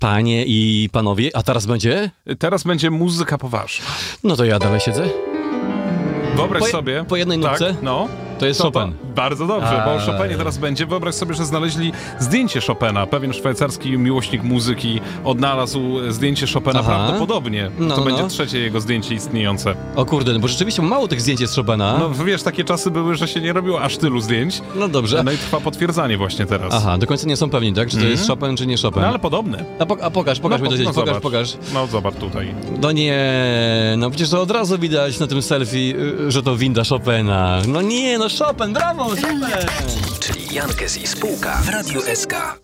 Panie i panowie, a teraz będzie? Teraz będzie muzyka poważna. No to ja dalej siedzę. Wyobraź sobie... Po jednej nutce? Tak, no. To jest Chopin. Bardzo dobrze, bo o Chopinie teraz będzie. Wyobraź sobie, że znaleźli zdjęcie Chopina. Pewien szwajcarski miłośnik muzyki odnalazł zdjęcie Chopina prawdopodobnie. To będzie trzecie jego zdjęcie istniejące. O kurde, bo rzeczywiście mało tych zdjęć jest Chopina. No wiesz, takie czasy były, że się nie robiło aż tylu zdjęć. No dobrze. No i trwa potwierdzanie właśnie teraz. Aha, do końca nie są pewni, tak? Czy to jest Chopin, czy nie Chopin? No ale podobne. Pokaż mi to zdjęcie, pokaż. No zobacz tutaj. No nie, no przecież to od razu widać na tym selfie, że to winda Chopina. No nie, no Chopin, brawo, Chopin! Czyli Jankes i spółka w Radiu SK.